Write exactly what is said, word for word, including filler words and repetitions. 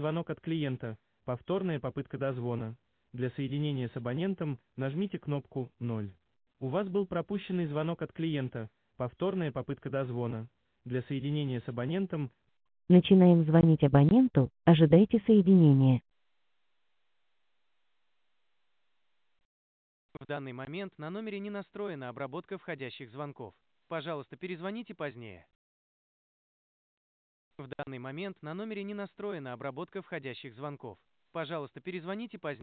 звонок от клиента. Повторная попытка дозвона. Для соединения с абонентом нажмите кнопку ноль. У вас был пропущенный звонок от клиента. Повторная попытка дозвона. Для соединения с абонентом. Начинаем звонить абоненту. Ожидайте соединения. В данный момент на номере не настроена обработка входящих звонков. Пожалуйста, перезвоните позднее. В данный момент на номере не настроена обработка входящих звонков. Пожалуйста, перезвоните позднее.